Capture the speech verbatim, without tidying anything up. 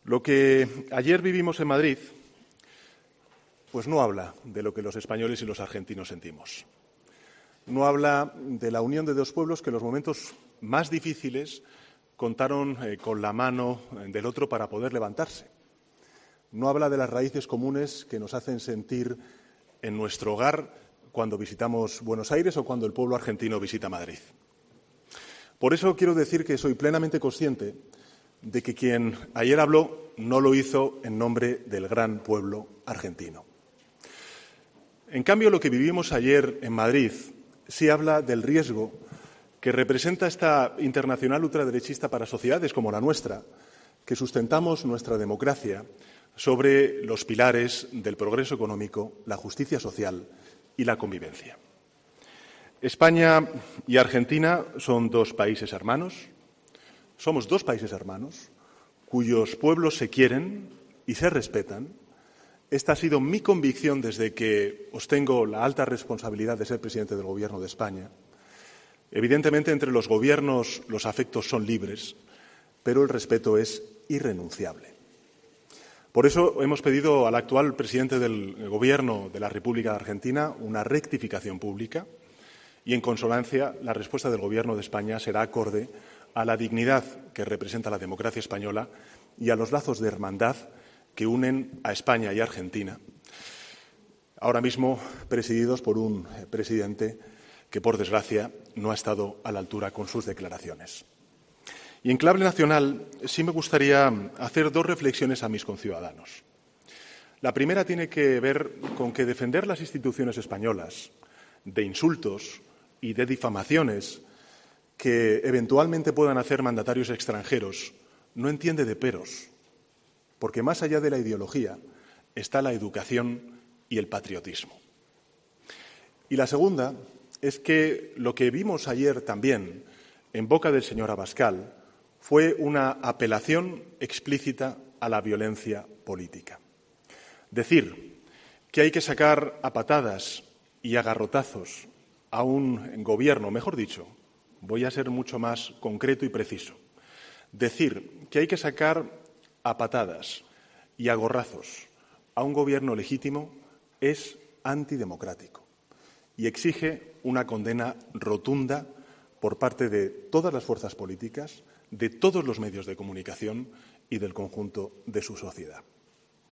Lo que ayer vivimos en Madrid, pues no habla de lo que los españoles y los argentinos sentimos. No habla de la unión de dos pueblos que en los momentos más difíciles contaron eh, con la mano del otro para poder levantarse. No habla de las raíces comunes que nos hacen sentir en nuestro hogar cuando visitamos Buenos Aires o cuando el pueblo argentino visita Madrid. Por eso quiero decir que soy plenamente consciente de que quien ayer habló no lo hizo en nombre del gran pueblo argentino. En cambio, lo que vivimos ayer en Madrid sí habla del riesgo que representa esta internacional ultraderechista para sociedades como la nuestra, que sustentamos nuestra democracia sobre los pilares del progreso económico, la justicia social y la convivencia. España y Argentina son dos países hermanos, somos dos países hermanos cuyos pueblos se quieren y se respetan. Esta ha sido mi convicción desde que ostengo la alta responsabilidad de ser presidente del Gobierno de España. Evidentemente, entre los gobiernos los afectos son libres, pero el respeto es irrenunciable. Por eso hemos pedido al actual presidente del Gobierno de la República de Argentina una rectificación pública y, en consonancia, la respuesta del Gobierno de España será acorde a la dignidad que representa la democracia española y a los lazos de hermandad que unen a España y a Argentina, ahora mismo presididos por un presidente que, por desgracia, no ha estado a la altura con sus declaraciones. Y en clave nacional sí me gustaría hacer dos reflexiones a mis conciudadanos. La primera tiene que ver con que defender las instituciones españolas de insultos y de difamaciones que eventualmente puedan hacer mandatarios extranjeros no entiende de peros, porque más allá de la ideología está la educación y el patriotismo. Y la segunda es que lo que vimos ayer también en boca del señor Abascal fue una apelación explícita a la violencia política. Decir que hay que sacar a patadas y a garrotazos a un gobierno, mejor dicho, voy a ser mucho más concreto y preciso, decir que hay que sacar a patadas y a gorrazos a un gobierno legítimo es antidemocrático y exige una condena rotunda por parte de todas las fuerzas políticas, de todos los medios de comunicación y del conjunto de su sociedad.